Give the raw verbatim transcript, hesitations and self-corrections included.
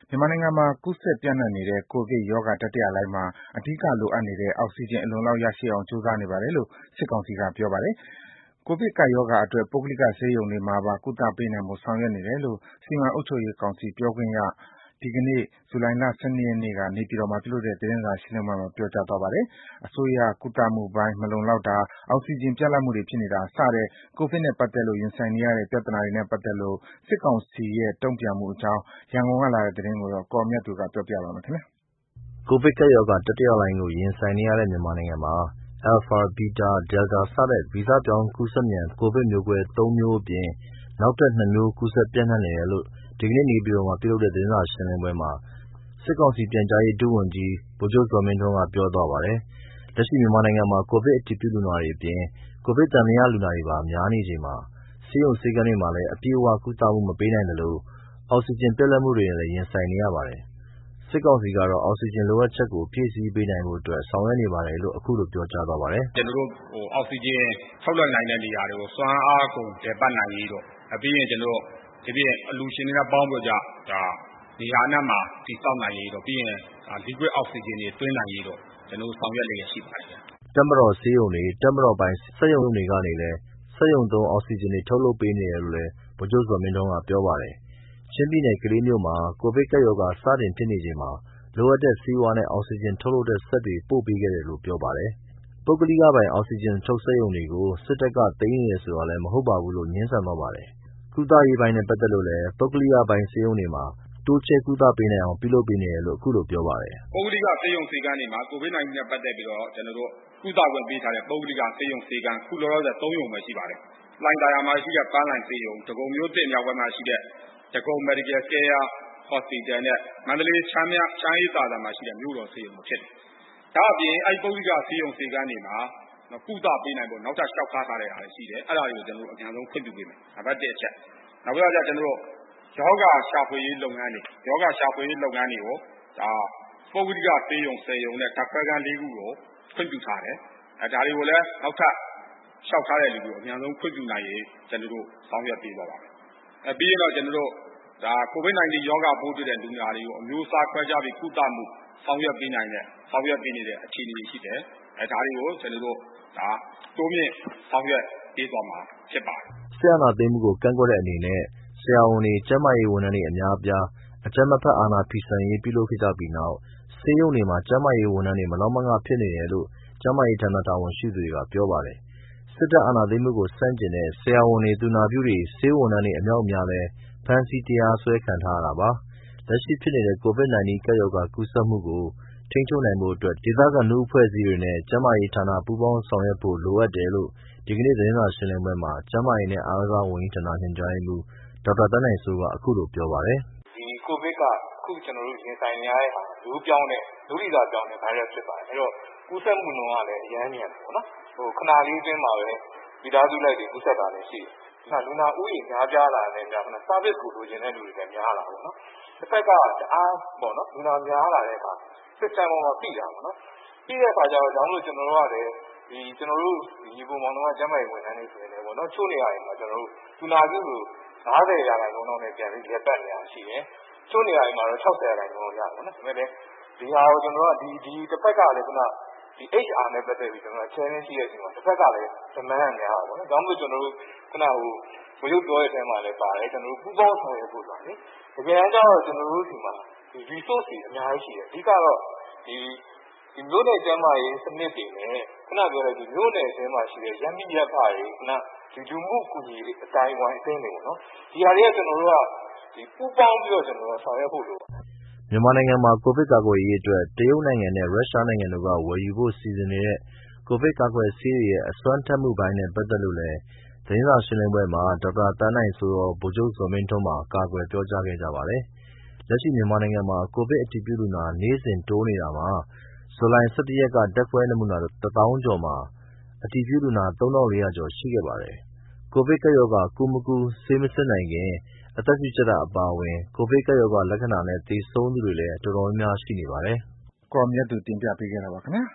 မြန်မာနိုင်ငံမှာ ကူးစက်ပျံ့နှံ့နေတဲ့ ကိုဗစ်ရောဂါတတိယလှိုင်းမှာ အဓိကလိုအပ်နေတဲ့ အောက်ဆီဂျင်အလုံအလောက်ရရှိအောင် ကြိုးစားနေပါတယ်လို့ စစ်ကောင်စီက ပြောပါတယ်။ ကိုဗစ်ကပ်ရောဂါအတွက် ပုဂ္ဂလိကဆေးရုံတွေမှာပါ ကုသပေးနိုင်ဖို့ ဆောင်ရွက်နေတယ်လို့ စီမံအုပ်ချုပ်ရေးကောင်စီပြောခွင့်ရ ဒီကနေ့ ဇူလိုင်လ ၁၂ ရက်နေ့က နေပြည်တော်မှာပြုလုပ်တဲ့ သတင်းစာရှင်းလင်းပွဲမှာ ပြောကြားသွားပါတယ်။ အစိုးရကုသမှုပိုင်း မလုံလောက်တာ၊ အောက်ဆီဂျင်ပြတ်လတ်မှုတွေဖြစ်နေတာ စတဲ့ ကိုဗစ်နဲ့ပတ်သက်လို့ ရင်ဆိုင်နေရတဲ့ ပြဿနာတွေနဲ့ပတ်သက်လို့ စစ်ကောင်စီရဲ့ တုံ့ပြန်မှုအကြောင်း ရန်ကုန်ကလာတဲ့သတင်းကို ကိုအောင်မြတ်သူက ပြောပြပါမယ်။ကိုဗစ်ကပ်ရောဂါတတိယလှိုင်းကို ရင်ဆိုင်နေရတဲ့ မြန်မာနိုင်ငံမှာ Alpha, Beta, Delta စတဲ့ ဗီဇပြောင်းကူးစက်မြန် ကိုဗစ်မျိုးကွဲ သုံး မျိုးအပြင် နောက်ထပ် နှစ် မျိုး ကူးစက်ပျံ့နှံ့နေတယ်လို့ ဒီကနေ့ နေပြည်တော်မှာပြုလုပ်တဲ့ သတင်းစာရှင်းလင်းပွဲမှာ စစ်ကောင်စီပြန်ကြားရေးဒုဝန်ကြီး ဗိုလ်ချုပ်ဇော်မင်းထွန်းက ပြောသွားပါတယ်။ လက်ရှိမြန်မာနိုင်ငံမှာ ကိုဗစ်အတည်ပြုလူနာတွေအပြင် ကိုဗစ်သံသယလူနာတွေပါ များနေချိန်မှာ ဆေးရုံဆေးခန်းတွေမှာလည်း အပြည့်အဝကုသမှုမပေးနိုင်သလို အောက်ဆီဂျင်ပြတ်လတ်မှုတွေနဲ့လည်း ရင်ဆိုင်နေရပါတယ်။ စစ်ကောင်စီကတော့ အောက်ဆီဂျင်လိုအပ်ချက်ကို ဖြည့်ဆည်းပေးနိုင်ဖို့အတွက် ဆောင်ရွက်နေပါတယ်လို့ အခုလိုပြောကြားသွားပါတယ်။ “ကျနော်တို့အောက်ဆီဂျင်ထုတ်လွှတ်နိုင်တဲ့နေရာတွေကို စွမ်းအားကုန်လည်ပတ်နိုင်ရေးတို့၊ ပြီးရင်ကျနော်တို့ဒီပြင်အလှူရှင်တွေနဲ့ပေါင်းပြီးတော့ဒါနေရာအနှံ့မှာတည်ဆောက်နိုင်ရေးတို့ ပြီးရင် liquid အောက်ဆီဂျင်တွေသွင်းနိုင်ရေးတို့ ကျနော်တို့ဆောင်ရွက်လျက်ရှိပါတယ်ဗျ။ ” တပ်မတော်ဆေးရုံတွေ၊ တပ်မတော်ပိုင်စက်ရုံတွေကနေလည်း စက်ရုံသုံးအောက်ဆီဂျင်တွေ ထုတ်လုပ်ပေးနေတယ်လို့လည်း ဗိုလ်ချုပ်ဇော်မင်းထွန်းက ပြောပါတယ်။ ချင်းပြည်နယ် ကလေးမြို့မှာ ကိုဗစ်ကပ်ရောဂါစတင်ဖြစ်နေချိန်မှာ လိုအပ်တဲ့ဆေးဝါးနဲ့ အောက်ဆီဂျင်ထုတ်လုပ်တဲ့စက်တွေ ပို့ပေးခဲ့တယ်လို့ ပြောပါတယ်။ ပုဂ္ဂလိကပိုင် အောက်ဆီဂျင်ထုတ်စက်ရုံတွေကို စစ်တပ်က သိမ်းနေတယ်ဆိုတာလည်း မဟုတ်ပါဘူးလို့ ငြင်းဆန်သွားပါတယ်။ ကုသရေးပိုင်းနဲ့ပတ်သက်လို့လည်း ပုဂ္ဂလိကပိုင်ဆေးရုံတွေမှာ တိုးချဲ့ကုသပေးနိုင်အောင် ပြုလုပ်ပေးနေတယ်လို့ အခုလိုပြောပါတယ်။ “ပုဂ္ဂလိကဆေးရုံဆေးခန်းတွေမှာ ကိုဗစ် ၁၉ နဲ့ပတ်သက်ပြီးတော့ကျနော်တို့ကုသခွင့်ပေးထားတဲ့ပုဂ္ဂလိကဆေးရုံဆေးခန်းအခုလောလောဆယ်သုံးရုံပဲရှိပါတယ်။လှိုင်သာယာမှာရှိတဲ့ပန်းလှိုင်ဆေးရုံ၊ ဒဂုံမြို့သစ်မြောက်ပိုင်းမှာရှိတဲ့ဒဂုံ Medical Care Hospital နဲ့မန္တလေးချမ်းအေးသာစံမှာရှိတဲ့မြို့တော်ဆေးရုံတို့ဖြစ်တယ်။ဒါ့အပြင်အဲဒီပုဂ္ဂလိကဆေးရုံဆေးခန်းတွေမှာကုသပေးနိုင်ဖို့နောက်ထပ်လျှောက်ထားထားတဲ့ဟာတွေရှိတယ်။အဲဒါတွေကိုကျနော်တို့အမြန်ဆုံးခွင့်ပြုပေးမယ်။နံပါတ်တစ်အချက်။နောက်ပြီးတော့ကျနော်တို့ရောဂါရှာဖွေရေးလုပ်ငန်းတွေရောဂါရှာဖွေရေးလုပ်ငန်းတွေကိုဒါပုဂ္ဂလိကဆေးရုံ၁၀ရုံနဲ့ဓာတ်ခွဲခန်း၄ခုကိုခွင့်ပြုထားတယ်။အဲဒါတွေကိုလည်းနောက်ထပ်လျှောက်ထားတဲ့လူတွေကိုအမြန်ဆုံးခွင့်ပြုနိုင်ရေးကျနော်တို့ဆောင်ရွက်ပေးသွားပါမယ်။အဲပြီးရင်တော့ကျနော်တို့ဒါကိုဗစ် ၁၉ ရောဂါပိုးတွေ့တဲ့လူနာတွေကိုအမျိုးအစားခွဲခြားပြီးကုသမှုဆောင်ရွက်ပေးနိုင်တဲ့ဆောင်ရွက်ပေးနေတဲ့အခြေအနေတွေရှိတယ်။အဲဒါတွေကိုကျနော်တို့ဒါတိုးမြင့်ဆောင်ရွက်ပေးသွားမှာဖြစ်ပါတယ်။” စစ်အာဏာသိမ်းမှုကိုကန့်ကွက်တဲ့အနေနဲ့ ဆရာဝန်တွေ၊ ကျန်းမာရေးဝန်ထမ်းတွေအများအပြား အကြမ်းမဖက်အာဏာဖီဆန်ရေးပြုလုပ်ခဲ့ကြပြီးနောက် ဆေးရုံတွေမှာ ကျန်းမာရေးဝန်ထမ်းတွေ မလောက်မငဖြစ်နေတယ်လို့ ကျန်းမာရေးဌာနတာဝန်ရှိသူတွေကပြောပါတယ်။ စစ်တပ်အာဏာသိမ်းမှုကိုဆန့်ကျင်တဲ့ ဆရာဝန်တွေ၊ သူနာပြုတွေ၊ ဆေးဝန်ထမ်းတွေအမြောက်အများလည်း ဖမ်းဆီးတရားစွဲခံထားရတာပါ။ လက်ရှိဖြစ်နေတဲ့ ကိုဗစ် ၁၉ ကပ်ရောဂါကူးစက်မှုကို ထိန်းချုပ်နိုင်ဖို့အတွက် ဒေသခံလူ့အဖွဲ့အစည်းတွေနဲ့ ကျန်းမာရေးဌာန ပူးပေါင်းဆောင်ရွက်ဖို့လိုအပ်တယ်လို့ ဒီကနေ့ သတင်းစာရှင်းလင်းပွဲမှာ ကျန်းမာရေးနဲ့အားကစားဝန်ကြီးဌာန ညွှန်ကြားရေးမှူး ဒေါက်တာသန်းနိုင်စိုးက အခုလိုပြောပါတယ်။ “ဒီကိုဗစ်ကအခုကျနော်တို့ရင်ဆိုင်နေရတဲ့ဟာမျိုးပြောင်းတဲ့မျိုးဗီဇပြောင်းတဲ့ virus ဖြစ်ပါတယ်။အဲဒီတော့ကူးစက်မှုနှုန်းကလည်းအရမ်းမြန်တယ်ပေါ့နော်။ဟိုခဏလေးအတွင်းမှာပဲမိသားစုလိုက်တွေကူးစက်တာလည်းရှိတယ်။နောက်လူနာဦးရေများပြားလာတဲ့အတွက် service ကိုလိုချင်တဲ့လူတွေလည်းများလာတာပေါ့နော်။တစ်ဖက်ကတအားပေါ့နော်လူနာများလာတဲ့အခါ system ပေါ်မှာဖိတာပေါ့နော်။ဖိတဲ့အခါကျတော့ဒါမှမဟုတ်ကျနော်တို့ကလည်းဒီကျနော်တို့ညီကိုမောင်နှမကျန်းမာရေးဝန်ထမ်းတွေဆိုရင်လည်းပေါ့နော်ချို့နေရာတွေမှာကျနော်တို့လူနာပြုလို့၅၀ရာခိုင်နှုန်းလောက်နဲ့ပြန်ပြီးလည်ပတ်နေတာရှိတယ်။ချို့နေရာတွေမှာတော့၆၀ရာခိုင်နှုန်းလောက်ရတယ်ပေါ့နော်။ဒါပေမဲ့လည်းဒီဟာကိုကျနော်တို့ကဒီဒီတစ်ဖက်ကလည်းခုနဒီ H R နဲ့ပတ်သက်ပြီးကျွန်တော်တို့ challenge ရှိတဲ့အချိန်မှာတစ်ဖက်ကလည်း demand ကများတာပေါ့နော်။ဒါမှမဟုတ်ကျွန်တော်တို့ခုနဟိုဗိုလ်ချုပ်ပြောတဲ့အထဲမှာလည်းပါတယ်ကျွန်တော်တို့ပူးပေါင်းဆောင်ရွက်ဖို့ဆိုတာလေ။တကယ်တမ်းကျတော့ကျွန်တော်တို့ဒီမှာဒီ resource တွေအများကြီးရှိတယ်။အဓိကတော့ဒီဒီမြို့နယ်ကျန်းမာရေးစနစ်တွေနဲ့ခုနပြောတဲ့ဒီမြို့နယ်အတွင်းမှာရှိတဲ့ရပ်မိရပ်ဖတွေခုနဒီလူမှုကူညီရေးအတိုင်းအဝိုင်းအသင်းတွေပေါ့နော်။ဒီဟာတွေကကျွန်တော်တို့ကဒီပူးပေါင်းပြီးတော့ကျွန်တော်တို့ဆောင်ရွက်ဖို့လိုပါတယ်။ ” မြန်မာနိုင်ငံမှာ ကိုဗစ်ကာကွယ်ရေးအတွက် တရုတ်နိုင်ငံနဲ့ ရုရှားနိုင်ငံတို့က ဝယ်ယူဖို့စီစဉ်နေတဲ့ ကိုဗစ်ကာကွယ်ဆေးတွေရဲ့ အစွမ်းထက်မှုပိုင်းနဲ့ပတ်သက်လို့လည်း သတင်းစာရှင်းလင်းပွဲမှာ ဒေါက်တာသန်းနိုင်စိုးရော ဗိုလ်ချုပ်ဇော်မင်းထွန်းပါ ကာကွယ်ပြောကြားခဲ့ကြပါတယ်။ လက်ရှိမြန်မာနိုင်ငံမှာ ကိုဗစ်အတည်ပြုလူနာ နေ့စဉ်တိုးနေတာမှာ ဇူလိုင် ၁၁ ရက်က ဓါတ်ခွဲနမူနာ တသောင်းကျော်မှာ အတည်ပြုလူနာ သုံးထောင့်လေးရာကျော်ရှိခဲ့ပါတယ်။ ကိုဗစ်ကပ်ရောဂါကူး မကူး ဆေးမစစ်နိုင်ခင် အသက်ရှုကြပ်တာအပါအဝင် ကိုဗစ်ကပ်ရောဂါလက္ခဏာနဲ့သေဆုံးသူတွေလည်း တော်တော်များများရှိနေပါတယ်။ ကိုအောင်မြတ်သူတင်ပြပေးခဲ့တာပါခင်ဗျာ။